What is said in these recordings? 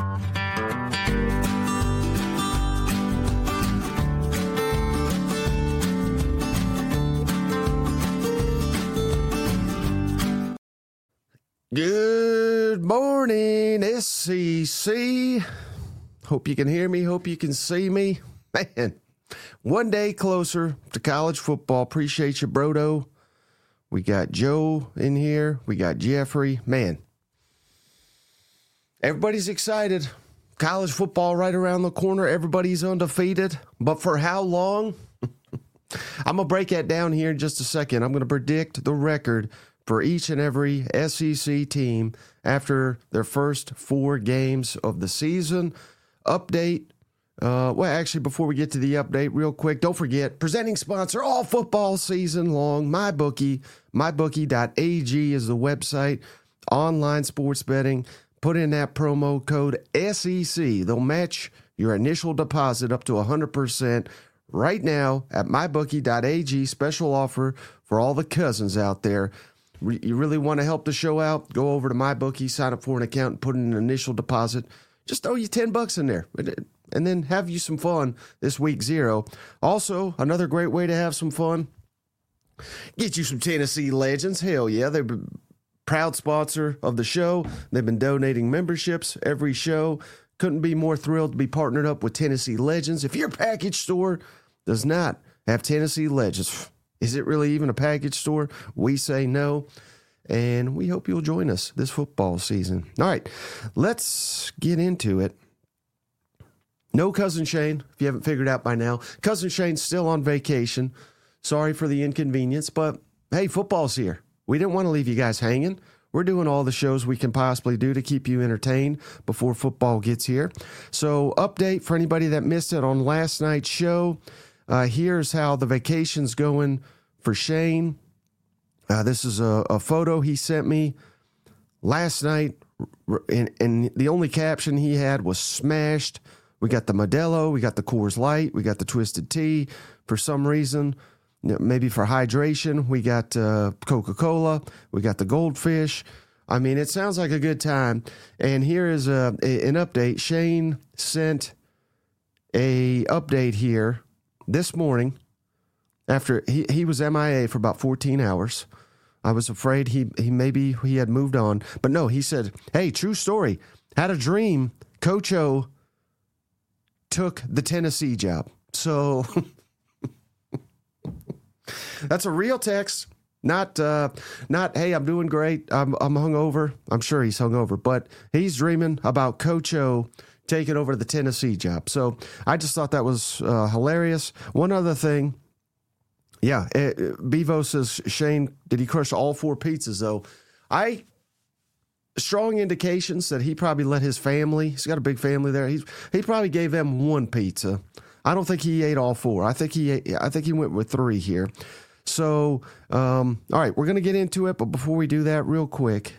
Good morning, SEC. Hope you can hear me. Hope you can see me. Man, one day closer to college football. Appreciate you, Brodo. We got Joe in here. We got Jeffrey. Man, everybody's excited. College football right around the corner. Everybody's undefeated. But for how long? I'm going to break that down here in just a second. I'm going to predict the record for each and every SEC team after their first 4 games of the season. Update. Before we get to the update, real quick, don't forget, presenting sponsor all football season long, MyBookie. MyBookie.ag is the website. Online sports betting. Put in that promo code SEC. They'll match your initial deposit up to 100% right now at MyBookie.ag. Special offer for all the cousins out there. You really want to help the show out? Go over to MyBookie, sign up for an account, and put in an initial deposit. Just throw you $10 in there, and then have you some fun this week 0. Also, another great way to have some fun, get you some Tennessee Legends. Hell yeah, they're a proud sponsor of the show. They've been donating memberships every show. Couldn't be more thrilled to be partnered up with Tennessee Legends. If your package store does not have Tennessee Legends, is it really even a package store? We say no, and we hope you'll join us this football season. All right, let's get into it. No Cousin Shane, if you haven't figured out by now. Cousin Shane's still on vacation. Sorry for the inconvenience, but hey, football's here. We didn't want to leave you guys hanging. We're doing all the shows we can possibly do to keep you entertained before football gets here. So, update for anybody that missed it on last night's show. Here's how the vacation's going for Shane. This is a photo he sent me last night, and the only caption he had was smashed. We got the Modelo, we got the Coors Light, we got the Twisted Tea. For some reason, maybe for hydration, we got Coca-Cola, we got the Goldfish. I mean, it sounds like a good time. And here is an update. Shane sent a update here this morning after he was MIA for about 14 hours. I was afraid he had moved on. But no, he said, hey, true story. Had a dream. Coach O took the Tennessee job. So that's a real text. Not, hey, I'm doing great. I'm hungover. I'm sure he's hungover, but he's dreaming about Coach O taking over the Tennessee job. So I just thought that was hilarious. One other thing. Yeah, Bevo says, Shane, did he crush all 4 pizzas, though? Strong indications that he probably let his family, he's got a big family there, he probably gave them 1 pizza. I don't think he ate all 4. I think he went with 3 here. So, all right, we're going to get into it, but before we do that, real quick,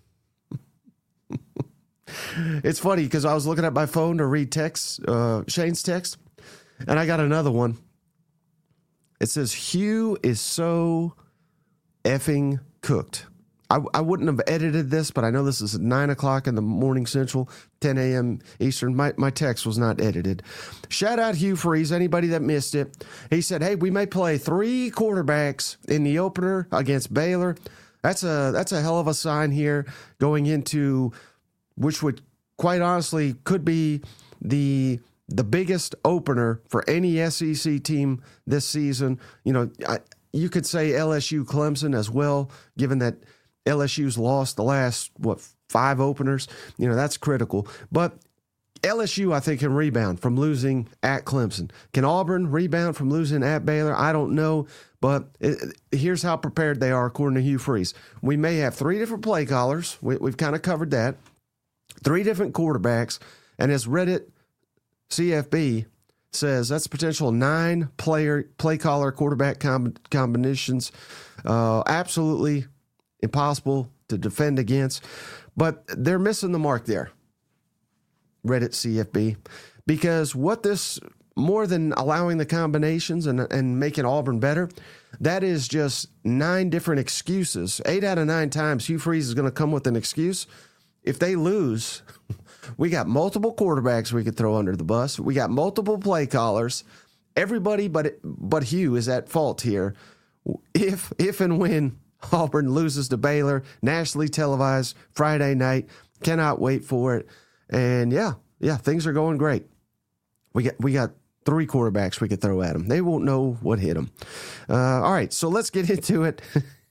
it's funny because I was looking at my phone to read text, Shane's text, and I got another one. It says, Hugh is so effing cooked. I wouldn't have edited this, but I know this is at 9 o'clock in the morning Central, 10 a.m. Eastern. My text was not edited. Shout out Hugh Freeze, anybody that missed it. He said, hey, we may play 3 quarterbacks in the opener against Baylor. That's a hell of a sign here going into, which would quite honestly could be the biggest opener for any SEC team this season. You know, you could say LSU Clemson as well, given that LSU's lost the last, 5 openers. You know, that's critical. But LSU, I think, can rebound from losing at Clemson. Can Auburn rebound from losing at Baylor? I don't know. But here's how prepared they are, according to Hugh Freeze. We may have 3 different play callers. We've kind of covered that. 3 different quarterbacks. And as Reddit CFB says, that's potential 9 play caller quarterback combinations. Absolutely impossible to defend against. But they're missing the mark there, Reddit CFB, because what this, more than allowing the combinations and making Auburn better, that is just 9 different excuses. 8 out of 9 times, Hugh Freeze is going to come with an excuse. If they lose, We got multiple quarterbacks we could throw under the bus. We got multiple play callers. Everybody but Hugh is at fault here. If and when Auburn loses to Baylor, nationally televised Friday night, cannot wait for it. And yeah, things are going great. We got 3 quarterbacks we could throw at them. They won't know what hit them. All right, so let's get into it.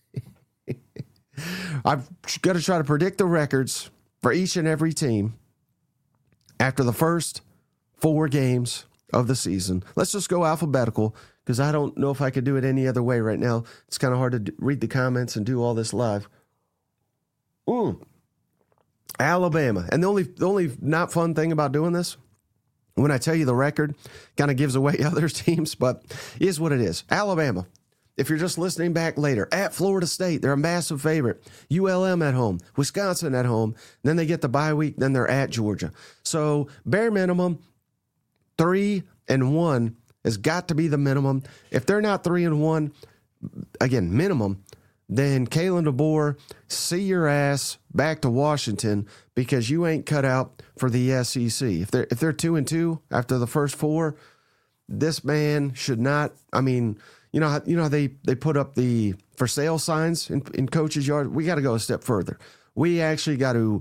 I've got to try to predict the records for each and every team after the first 4 games of the season. Let's just go alphabetical because I don't know if I could do it any other way right now. It's kind of hard to read the comments and do all this live. Alabama. And the only not fun thing about doing this, when I tell you the record, kind of gives away other teams, but is what it is. Alabama. If you're just listening back later, at Florida State, they're a massive favorite. ULM at home, Wisconsin at home. Then they get the bye week, then they're at Georgia. So bare minimum, 3-1 has got to be the minimum. If they're not 3-1, again, minimum, then Kalen DeBoer, see your ass back to Washington because you ain't cut out for the SEC. If they're 2-2 after the first 4, this man should not. I mean, you know how they put up the for sale signs in coaches' yard. We got to go a step further. We actually got to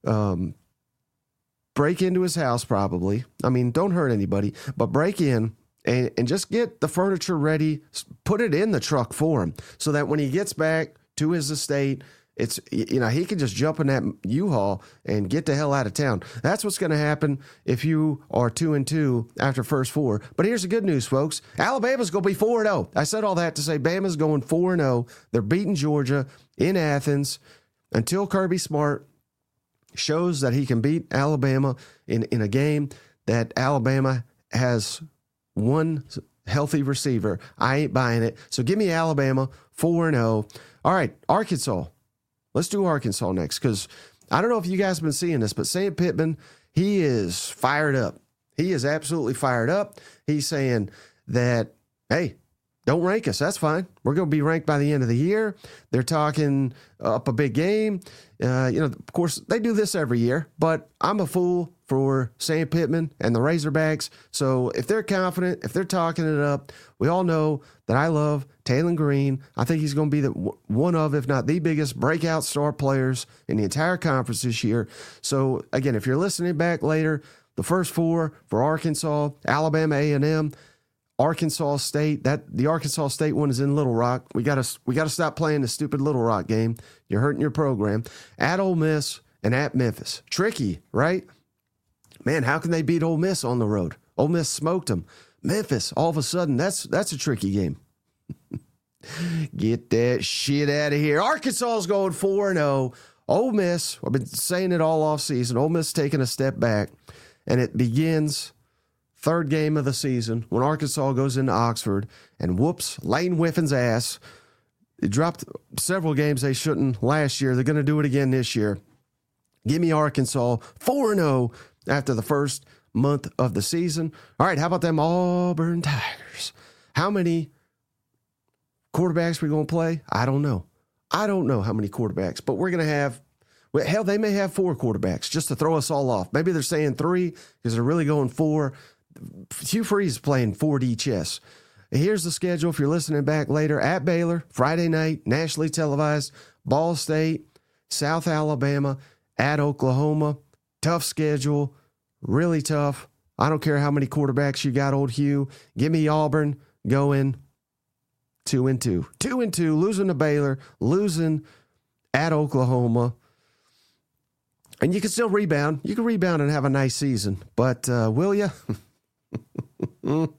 break into his house probably. I mean, don't hurt anybody, but break in and just get the furniture ready. Put it in the truck for him so that when he gets back to his estate, it's, he can just jump in that U-Haul and get the hell out of town. That's what's going to happen if you are 2-2 after first 4. But here's the good news, folks. Alabama's going to be 4-0. I said all that to say Bama's going 4-0. They're beating Georgia in Athens until Kirby Smart shows that he can beat Alabama in a game that Alabama has one healthy receiver. I ain't buying it. So give me Alabama 4-0. All right, Arkansas. Let's do Arkansas next because I don't know if you guys have been seeing this, but Sam Pittman, he is fired up. He is absolutely fired up. He's saying that, hey, don't rank us. That's fine. We're going to be ranked by the end of the year. They're talking up a big game. Of course, they do this every year, but I'm a fool for Sam Pittman and the Razorbacks. So if they're confident, if they're talking it up, we all know that I love Taylor Green. I think he's going to be one of, if not the biggest breakout star players in the entire conference this year. So again, if you're listening back later, the first 4 for Arkansas, Alabama A&M, Arkansas State. The Arkansas State one is in Little Rock. We gotta stop playing the stupid Little Rock game. You're hurting your program. At Ole Miss and at Memphis. Tricky, right? Man, how can they beat Ole Miss on the road? Ole Miss smoked them. Memphis, all of a sudden, that's a tricky game. Get that shit out of here. Arkansas is going 4-0. Ole Miss, I've been saying it all off season. Ole Miss taking a step back, and it begins. Third game of the season when Arkansas goes into Oxford and whoops Lane Whiffin's ass. They dropped several games they shouldn't last year. They're going to do it again this year. Give me Arkansas 4-0 after the first month of the season. All right, how about them Auburn Tigers? How many quarterbacks we going to play? I don't know. I don't know how many quarterbacks, but we're going to have, well, hell, they may have 4 quarterbacks just to throw us all off. Maybe they're saying 3 because they're really going 4. Hugh Freeze playing 4D chess. Here's the schedule if you're listening back later. At Baylor, Friday night, nationally televised. Ball State, South Alabama, at Oklahoma. Tough schedule, really tough. I don't care how many quarterbacks you got, old Hugh. Give me Auburn going 2-2. 2-2, losing to Baylor, losing at Oklahoma. And you can still rebound. You can rebound and have a nice season. But will you? Do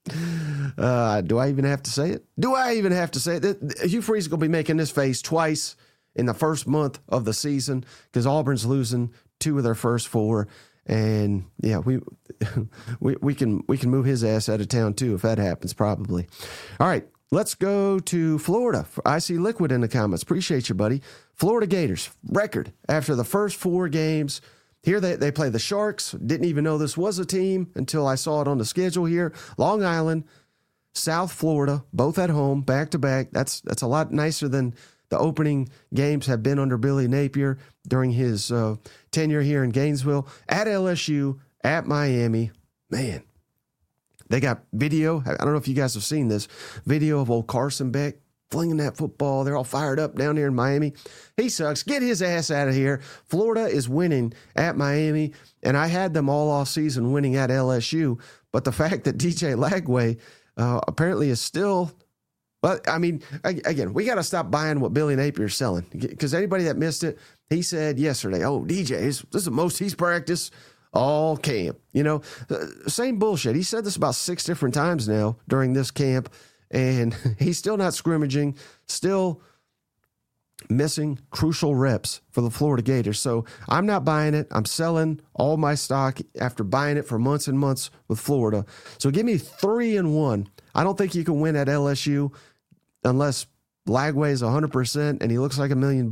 I even have to say it? Do I even have to say it? Hugh Freeze is going to be making this face twice in the first month of the season because Auburn's losing 2 of their first 4. And yeah, we can move his ass out of town too if that happens, probably. All right, let's go to Florida. I see Liquid in the comments. Appreciate you, buddy. Florida Gators record after the first 4 games. Here they play the Sharks. Didn't even know this was a team until I saw it on the schedule here. Long Island, South Florida, both at home, back to back. That's a lot nicer than the opening games have been under Billy Napier during his tenure here in Gainesville. At LSU, at Miami, man, they got video. I don't know if you guys have seen this video of old Carson Beck flinging that football. They're all fired up down here in Miami. He sucks. Get his ass out of here. Florida is winning at Miami, and I had them all off season winning at LSU. But the fact that DJ Lagway apparently is still, but I mean, again, we got to stop buying what Billy Napier's selling, because anybody that missed it, he said yesterday, oh, this is the most he's practiced all camp. You know, same bullshit. He said this about 6 different times now during this camp. And he's still not scrimmaging, still missing crucial reps for the Florida Gators. So I'm not buying it. I'm selling all my stock after buying it for months and months with Florida. So give me 3-1. I don't think you can win at LSU unless Lagway is 100% and he looks like $1 million.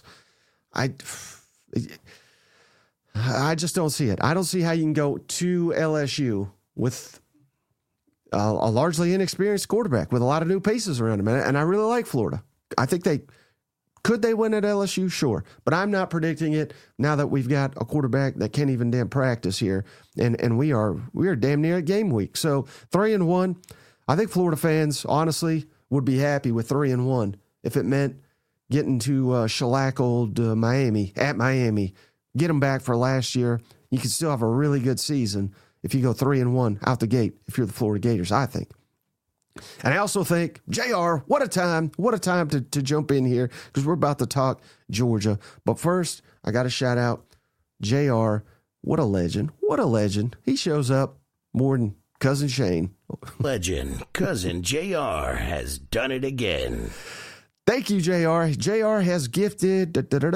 I just don't see it. I don't see how you can go to LSU with a largely inexperienced quarterback with a lot of new pieces around him. And I really like Florida. I think could they win at LSU? Sure. But I'm not predicting it now that we've got a quarterback that can't even damn practice here. And we are damn near at game week. So 3-1. I think Florida fans, honestly, would be happy with 3-1 if it meant getting to shellac old Miami, at Miami, get them back for last year. You can still have a really good season if you go 3-1 out the gate, if you're the Florida Gators, I think. And I also think, JR, what a time to jump in here, because we're about to talk Georgia. But first, I got to shout out JR. What a legend. What a legend. He shows up more than Cousin Shane. Legend, Cousin JR has done it again. Thank you, JR. JR has gifted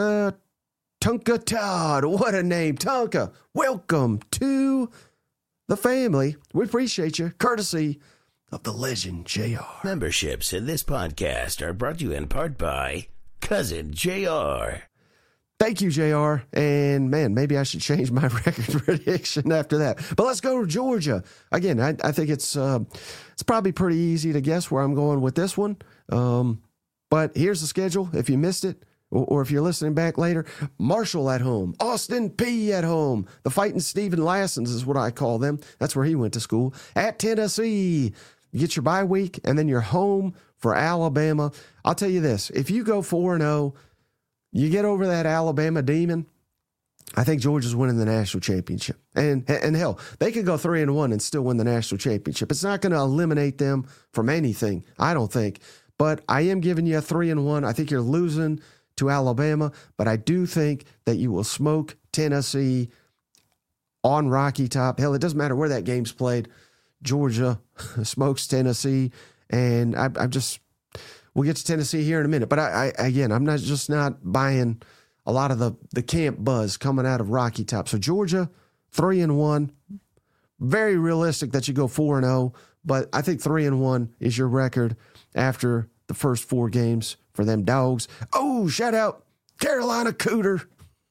Tonka Todd. What a name. Tonka, welcome to the family. We appreciate you. Courtesy of the legend, JR. Memberships in this podcast are brought to you in part by Cousin JR. Thank you, JR. And man, maybe I should change my record prediction after that. But let's go to Georgia. Again, I think it's probably pretty easy to guess where I'm going with this one. But here's the schedule. If you missed it, or if you're listening back later, Marshall at home, Austin Peay at home. The Fighting Stephen Lassens is what I call them. That's where he went to school. At Tennessee, you get your bye week, and then you're home for Alabama. I'll tell you this. If you go 4-0, you get over that Alabama demon, I think Georgia's winning the national championship. And hell, they could go 3-1 and still win the national championship. It's not going to eliminate them from anything, I don't think. But I am giving you a 3-1. I think you're losing to Alabama, but I do think that you will smoke Tennessee on Rocky Top. Hell, it doesn't matter where that game's played. Georgia smokes Tennessee, and we'll get to Tennessee here in a minute. But I'm not buying a lot of the camp buzz coming out of Rocky Top. So Georgia, 3-1, very realistic that you go 4-0, but I think 3-1 is your record after the first 4 games for them dogs. Oh, shout out Carolina Cooter.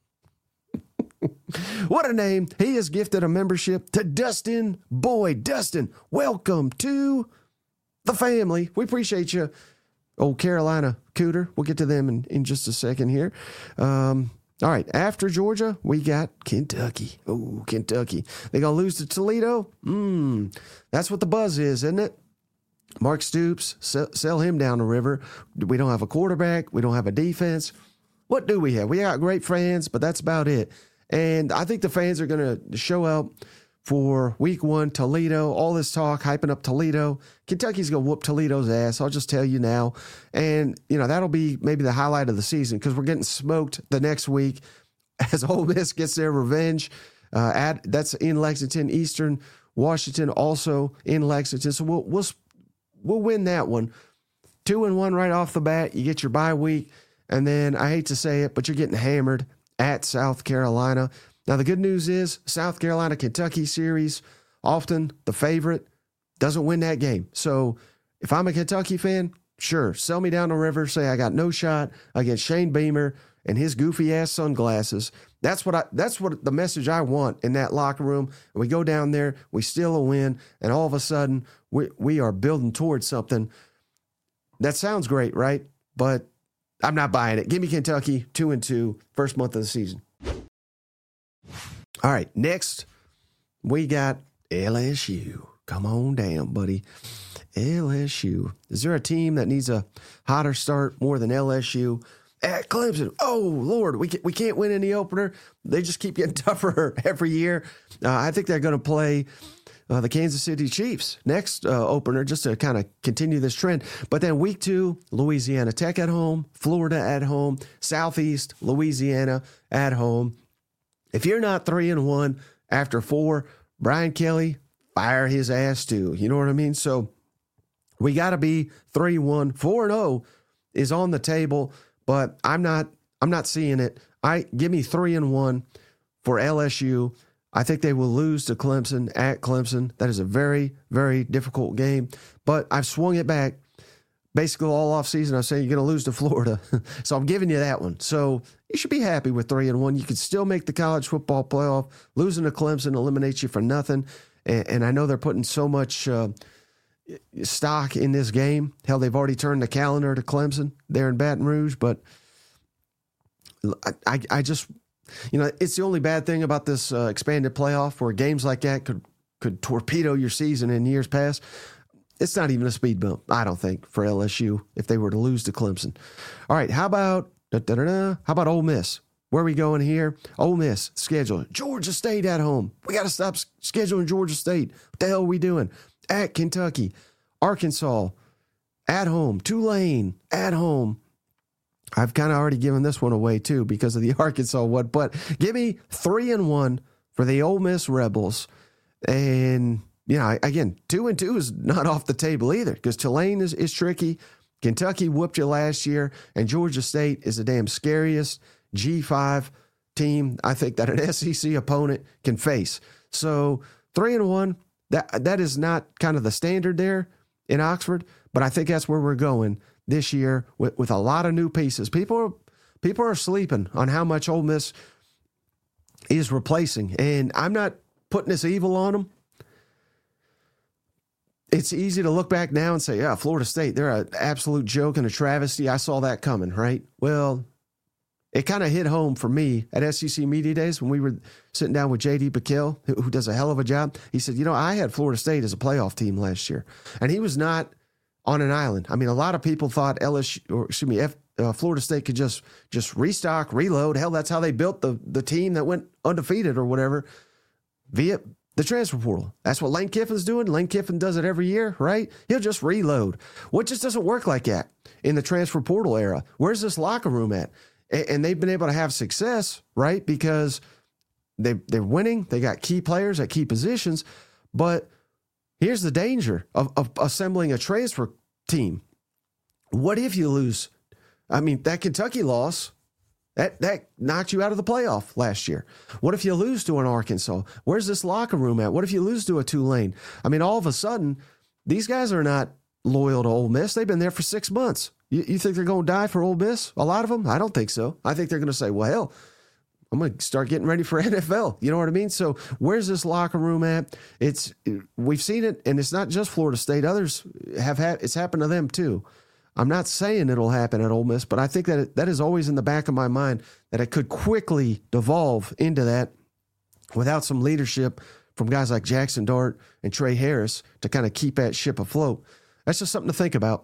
What a name. He has gifted a membership to Dustin Boyd. Dustin, welcome to the family. We appreciate you, old Carolina Cooter. We'll get to them in just a second here. All right, after Georgia, we got Kentucky. Oh, Kentucky. They going to lose to Toledo? That's what the buzz is, isn't it? Mark Stoops, sell him down the river. We don't have a quarterback. We don't have a defense. What do we have? We got great fans, but that's about it. And I think the fans are going to show up for week 1, Toledo. All this talk, hyping up Toledo. Kentucky's going to whoop Toledo's ass. I'll just tell you now. And, that'll be maybe the highlight of the season, because we're getting smoked the next week as Ole Miss gets their revenge. That's in Lexington. Eastern Washington also in Lexington. So we'll win that one. 2-1 right off the bat. You get your bye week. And then, I hate to say it, but you're getting hammered at South Carolina. Now, the good news is South Carolina-Kentucky series, often the favorite doesn't win that game. So if I'm a Kentucky fan, sure, sell me down the river, say I got no shot against Shane Beamer and his goofy-ass sunglasses. That's what the message I want in that locker room. And we go down there, we steal a win, and all of a sudden we are building towards something. That sounds great, right? But I'm not buying it. Give me Kentucky 2-2, first month of the season. All right, next we got LSU. Come on down, buddy. LSU. Is there a team that needs a hotter start more than LSU? At Clemson. Oh, Lord, we can't win in the opener. They just keep getting tougher every year. I think they're going to play the Kansas City Chiefs next opener just to kind of continue this trend. But then week 2, Louisiana Tech at home, Florida at home, Southeast Louisiana at home. If you're not 3-1 after 4, Brian Kelly, fire his ass too. You know what I mean? So we got to be 3-1. 4-0 is on the table, but I'm not seeing it. Give me 3-1 for LSU. I think they will lose to Clemson at Clemson. That is a very, very difficult game. But I've swung it back. Basically, all offseason, I say you're going to lose to Florida. So I'm giving you that one. So you should be happy with 3-1. You could still make the college football playoff. Losing to Clemson eliminates you for nothing. And I know they're putting so much stock in this game. Hell, they've already turned the calendar to Clemson there in Baton Rouge. But I just... it's the only bad thing about this expanded playoff where games like that could torpedo your season in years past. It's not even a speed bump, I don't think, for LSU if they were to lose to Clemson. All right, how about Ole Miss? Where are we going here? Ole Miss, schedule. Georgia State at home. We got to stop scheduling Georgia State. What the hell are we doing? At Kentucky. Arkansas, at home. Tulane, at home. I've kind of already given this one away, too, because of the Arkansas one. But give me 3-1 for the Ole Miss Rebels. And, again, 2-2 is not off the table either because Tulane is tricky. Kentucky whooped you last year. And Georgia State is the damn scariest G5 team I think that an SEC opponent can face. So 3-1, that is not kind of the standard there in Oxford, but I think that's where we're going this year with a lot of new pieces. People are sleeping on how much Ole Miss is replacing, and I'm not putting this evil on them. It's easy to look back now and say, yeah, Florida State, they're an absolute joke and a travesty. I saw that coming, right? Well, it kind of hit home for me at SEC Media Days when we were sitting down with J.D. Bakel, who does a hell of a job. He said, I had Florida State as a playoff team last year, and he was not on an island. I mean, a lot of people thought Florida State could just restock, reload. Hell, that's how they built the team that went undefeated or whatever via the transfer portal. That's what Lane Kiffin's doing. Lane Kiffin does it every year, right? He'll just reload. Well, it just doesn't work like that in the transfer portal era. Where's this locker room at? And they've been able to have success, right? Because they're winning. They got key players at key positions. But here's the danger of assembling a transfer team. What if you lose? I mean, that Kentucky loss, that knocked you out of the playoff last year. What if you lose to an Arkansas? Where's this locker room at? What if you lose to a Tulane? I mean, all of a sudden, these guys are not loyal to Ole Miss. They've been there for 6 months. You think they're going to die for Ole Miss? A lot of them? I don't think so. I think they're going to say, well, hell, I'm going to start getting ready for NFL. You know what I mean? So where's this locker room at? We've seen it, and it's not just Florida State. Others it's happened to them too. I'm not saying it'll happen at Ole Miss, but I think that is always in the back of my mind that it could quickly devolve into that without some leadership from guys like Jackson Dart and Trey Harris to kind of keep that ship afloat. That's just something to think about.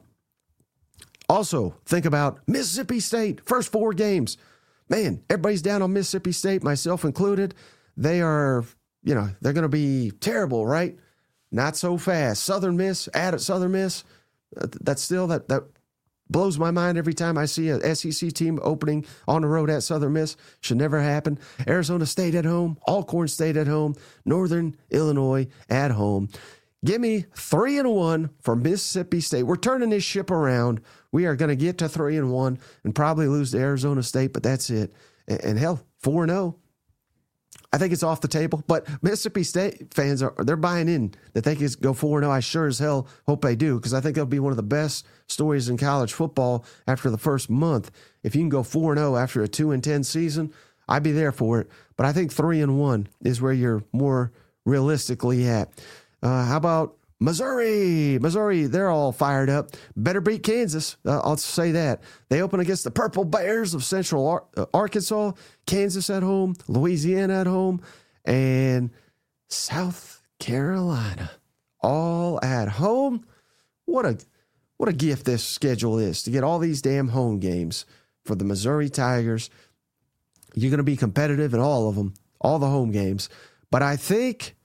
Also, think about Mississippi State, first 4 games. Man, everybody's down on Mississippi State, myself included. They are, they're going to be terrible, right? Not so fast. Southern Miss, at Southern Miss, that's still, that blows my mind every time I see a SEC team opening on the road at Southern Miss. Should never happen. Arizona State at home, Alcorn State at home, Northern Illinois at home. Give me 3-1 for Mississippi State. We're turning this ship around. We are going to get to 3-1 and probably lose to Arizona State, but that's it. And hell, 4-0. I think it's off the table, but Mississippi State fans they're buying in that they can go 4-0. I sure as hell hope they do, because I think it'll be one of the best stories in college football after the first month. If you can go 4-0 after a 2-10 season, I'd be there for it. But I think 3-1 is where you're more realistically at. How about Missouri, they're all fired up. Better beat Kansas. I'll say that. They open against the Purple Bears of Central Arkansas, Kansas at home, Louisiana at home, and South Carolina all at home. What a gift this schedule is to get all these damn home games for the Missouri Tigers. You're going to be competitive in all of them, all the home games. But I think,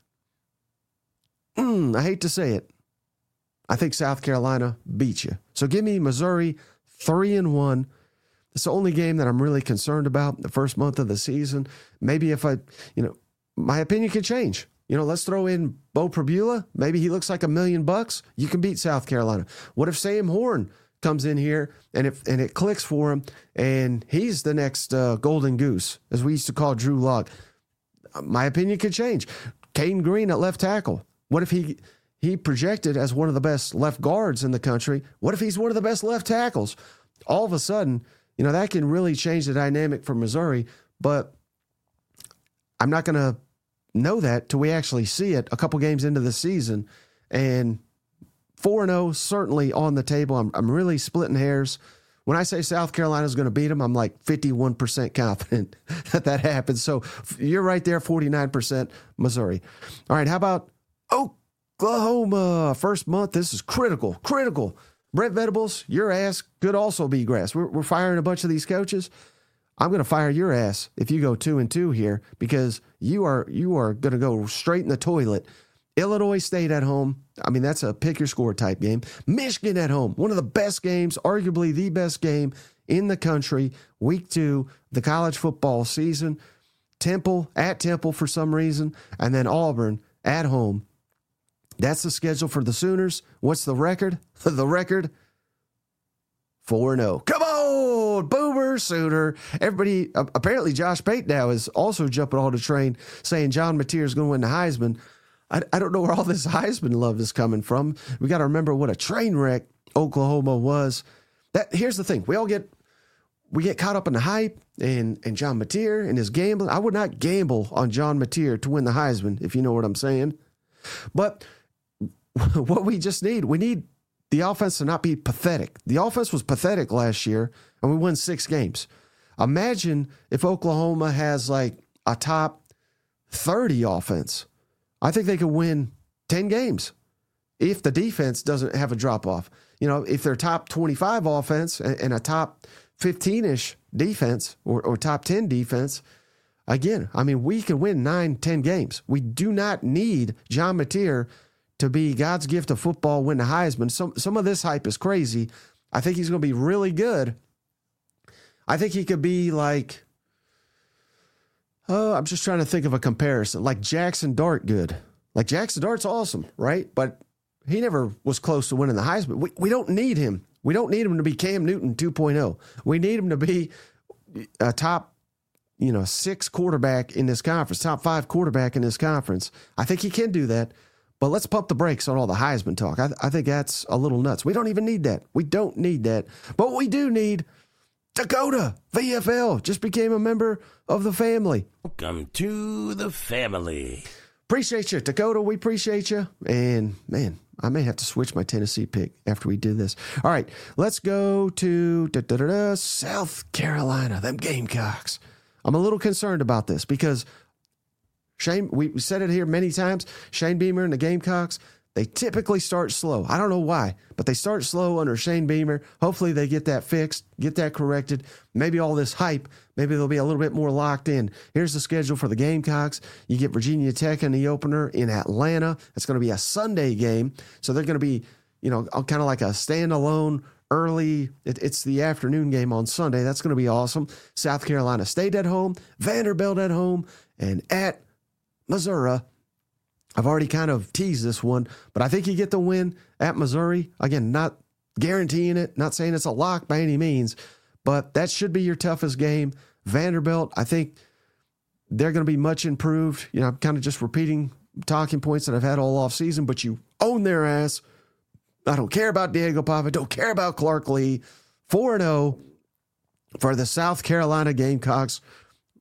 I hate to say it, I think South Carolina beats you. So give me Missouri 3-1. It's the only game that I'm really concerned about the first month of the season. Maybe if my opinion could change. Let's throw in Bo Prabula. Maybe he looks like $1 million. You can beat South Carolina. What if Sam Horn comes in here and it clicks for him and he's the next golden goose, as we used to call Drew Lock? My opinion could change. Caden Green at left tackle. What if he projected as one of the best left guards in the country? What if he's one of the best left tackles? All of a sudden, that can really change the dynamic for Missouri, but I'm not going to know that till we actually see it a couple games into the season. And 4-0 certainly on the table. I'm really splitting hairs. When I say South Carolina is going to beat them, I'm like 51% confident that happens. So you're right there, 49% Missouri. All right, how about Oklahoma? First month, this is critical. Brent Venables, your ass could also be grass. We're firing a bunch of these coaches. I'm going to fire your ass if you go 2-2 here, because you are going to go straight in the toilet. Illinois State at home. I mean, that's a pick your score type game. Michigan at home. One of the best games, arguably the best game in the country. Week 2, the college football season. Temple at Temple for some reason. And then Auburn at home. That's the schedule for the Sooners. What's the record? The record? 4-0. Come on, Boomer Sooner. Everybody, apparently Josh Pate now is also jumping on the train saying John Mateer is going to win the Heisman. I don't know where all this Heisman love is coming from. We got to remember what a train wreck Oklahoma was. Here's the thing. We get caught up in the hype and John Mateer and his gambling. I would not gamble on John Mateer to win the Heisman, if you know what I'm saying. But what we need the offense to not be pathetic. The offense was pathetic last year, and we won 6 games. Imagine if Oklahoma has like a top 30 offense. I think they could win 10 games if the defense doesn't have a drop-off. If they're top 25 offense and a top 15-ish defense or top 10 defense, again, I mean, we can win 9-10 games. We do not need John Mateer to be God's gift of football, win the Heisman. Some of this hype is crazy. I think he's going to be really good. I think he could be like, I'm just trying to think of a comparison, like Jackson Dart good. Like Jackson Dart's awesome, right? But he never was close to winning the Heisman. We don't need him. We don't need him to be Cam Newton 2.0. We need him to be a top 6 quarterback in this conference, top 5 quarterback in this conference. I think he can do that. But let's pump the brakes on all the Heisman talk. I think that's a little nuts. We don't even need that. We don't need that. But we do need Dakota VFL. Just became a member of the family. Welcome to the family. Appreciate you, Dakota. We appreciate you. And, man, I may have to switch my Tennessee pick after we do this. All right, let's go to South Carolina, them Gamecocks. I'm a little concerned about this because Shane, we said it here many times, Shane Beamer and the Gamecocks, they typically start slow. I don't know why, but they start slow under Shane Beamer. Hopefully they get that fixed, get that corrected. Maybe all this hype, maybe they'll be a little bit more locked in. Here's the schedule for the Gamecocks. You get Virginia Tech in the opener in Atlanta. It's going to be a Sunday game, so they're going to be, kind of like a standalone early. It's the afternoon game on Sunday. That's going to be awesome. South Carolina State at home, Vanderbilt at home, and at Missouri. I've already kind of teased this one, but I think you get the win at Missouri. Again, not guaranteeing it, not saying it's a lock by any means, but that should be your toughest game. Vanderbilt, I think they're going to be much improved. I'm kind of just repeating talking points that I've had all off season, but you own their ass. I don't care about Diego Pava. Don't care about Clark Lee. 4-0 for the South Carolina Gamecocks.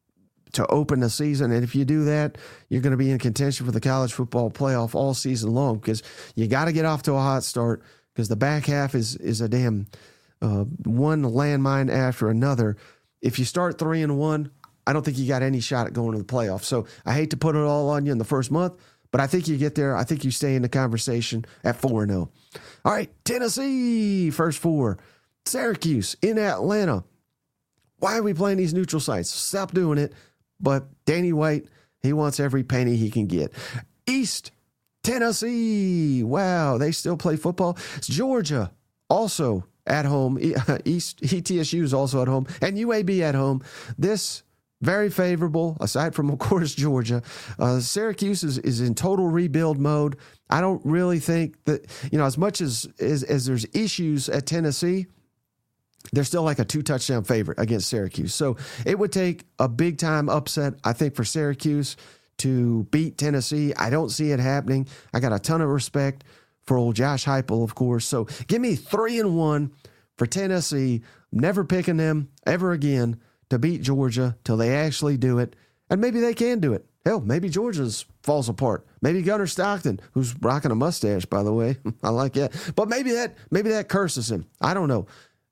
to open the season. And if you do that, you're going to be in contention for the college football playoff all season long, because you got to get off to a hot start, because the back half is a damn one landmine after another. If you start 3-1, I don't think you got any shot at going to the playoffs. So I hate to put it all on you in the first month, but I think you get there. I think you stay in the conversation at 4-0. All right, Tennessee, first four. Syracuse in Atlanta. Why are we playing these neutral sites? Stop doing it. But Danny White, he wants every penny he can get. East Tennessee. Wow, they still play football. It's Georgia, also at home. East ETSU is also at home. And UAB at home. This very favorable, aside from, of course, Georgia. Syracuse is in total rebuild mode. I don't really think that, as much as there's issues at Tennessee, they're still like a 2-touchdown favorite against Syracuse. So it would take a big-time upset, I think, for Syracuse to beat Tennessee. I don't see it happening. I got a ton of respect for old Josh Heupel, of course. So give me 3-1 for Tennessee. Never picking them ever again to beat Georgia till they actually do it. And maybe they can do it. Hell, maybe Georgia's falls apart. Maybe Gunnar Stockton, who's rocking a mustache, by the way. I like that. But maybe that curses him. I don't know.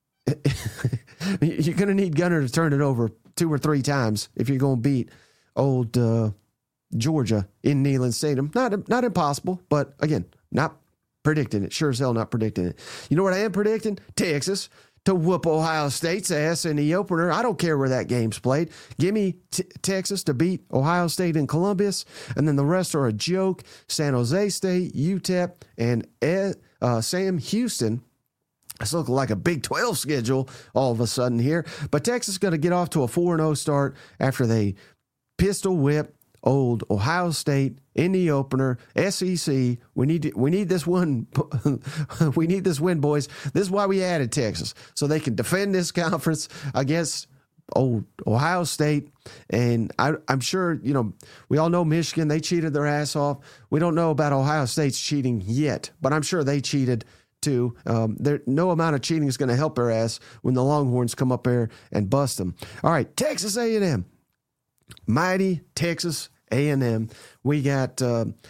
You're going to need Gunnar to turn it over 2 or 3 times if you're going to beat old Georgia in Neyland Stadium. Not impossible, but again, not predicting it. Sure as hell not predicting it. You know what I am predicting? Texas to whoop Ohio State's ass in the opener. I don't care where that game's played. Give me Texas to beat Ohio State in Columbus, and then the rest are a joke. San Jose State, UTEP, and Sam Houston. It's looking like a Big 12 schedule all of a sudden here. But Texas is going to get off to a 4-0 start after they pistol whip old Ohio State in the opener. SEC, we need this one. We need this win, boys. This is why we added Texas, so they can defend this conference against old Ohio State. And I'm sure, we all know Michigan, they cheated their ass off. We don't know about Ohio State's cheating yet, but I'm sure they cheated too. No amount of cheating is going to help their ass when the Longhorns come up there and bust them. All right, Texas A&M. Mighty Texas A&M. We got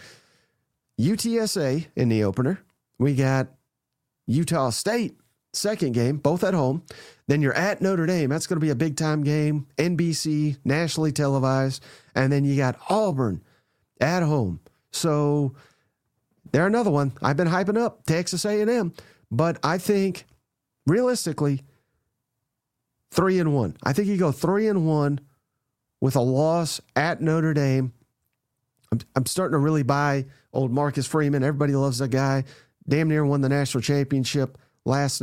UTSA in the opener. We got Utah State, second game, both at home. Then you're at Notre Dame. That's going to be a big-time game. NBC, nationally televised. And then you got Auburn at home. So they're another one. I've been hyping up Texas A&M. But I think, realistically, 3-1. I think you go 3-1 with a loss at Notre Dame. I'm starting to really buy old Marcus Freeman. Everybody loves that guy. Damn near won the national championship last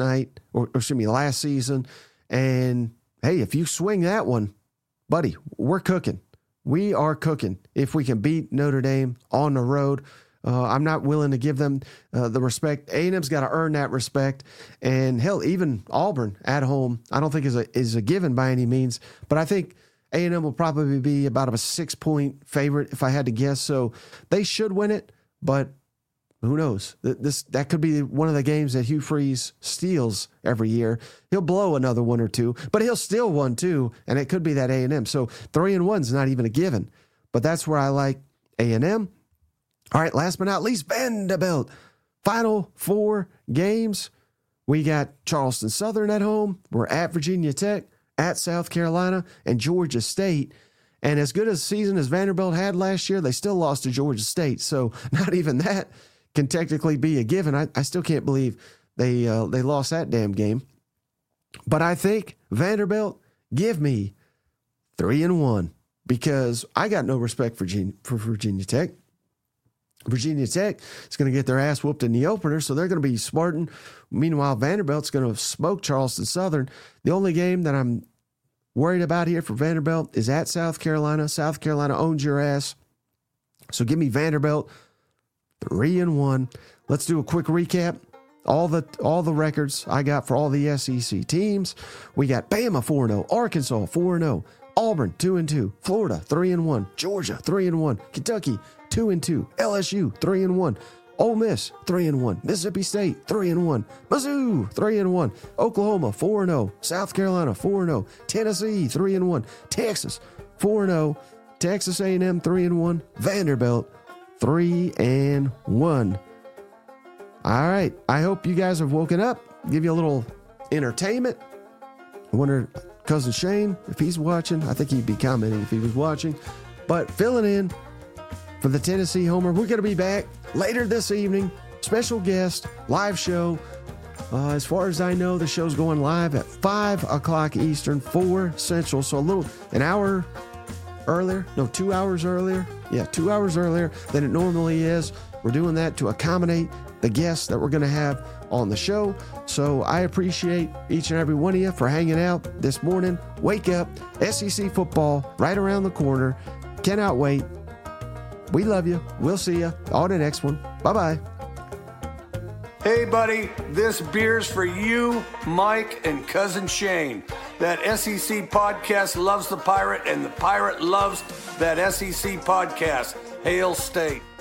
season. And hey, if you swing that one, buddy, we're cooking. We are cooking if we can beat Notre Dame on the road. I'm not willing to give them the respect. A&M's got to earn that respect. And hell, even Auburn at home, I don't think is a given by any means. But I think A&M will probably be about a 6-point favorite if I had to guess. So they should win it, but who knows? That could be one of the games that Hugh Freeze steals every year. He'll blow another 1 or 2, but he'll steal 1 too, and it could be that A&M. So 3-1 is not even a given, but that's where I like A&M. All right, last but not least, Vanderbilt. Final 4 games. We got Charleston Southern at home. We're at Virginia Tech, at South Carolina, and Georgia State. And as good a season as Vanderbilt had last year, they still lost to Georgia State. So not even that can technically be a given. I still can't believe they lost that damn game. But I think Vanderbilt, give me 3-1 because I got no respect for Virginia Tech. Virginia Tech is going to get their ass whooped in the opener, so they're going to be smarting. Meanwhile, Vanderbilt's going to smoke Charleston Southern. The only game that I'm worried about here for Vanderbilt is at South Carolina. South Carolina owns your ass. So give me Vanderbilt 3-1. Let's do a quick recap. All the records I got for all the SEC teams. We got Bama 4-0, Arkansas 4-0, Auburn 2-2, Florida 3-1, Georgia 3-1, Kentucky 2-2, LSU 3-1, Ole Miss 3-1, Mississippi State 3-1, Mizzou 3-1, Oklahoma 4-0, South Carolina 4-0, Tennessee 3-1, Texas 4-0. Texas A&M 3-1. Vanderbilt 3-1. All right. I hope you guys have woken up. Give you a little entertainment. I wonder, Cousin Shane, if he's watching. I think he'd be commenting if he was watching. But filling in for the Tennessee Homer. We're going to be back later this evening. Special guest, live show. As far as I know, the show's going live at 5 o'clock Eastern, 4 Central. So an hour earlier. No, 2 hours earlier. Yeah, 2 hours earlier than it normally is. We're doing that to accommodate the guests that we're going to have on the show. So I appreciate each and every one of you for hanging out this morning. Wake up. SEC football right around the corner. Cannot wait. We love you. We'll see you on the next one. Bye-bye. Hey, buddy, this beer's for you, Mike, and Cousin Shane. That SEC podcast loves the Pirate, and the Pirate loves that SEC podcast. Hail State.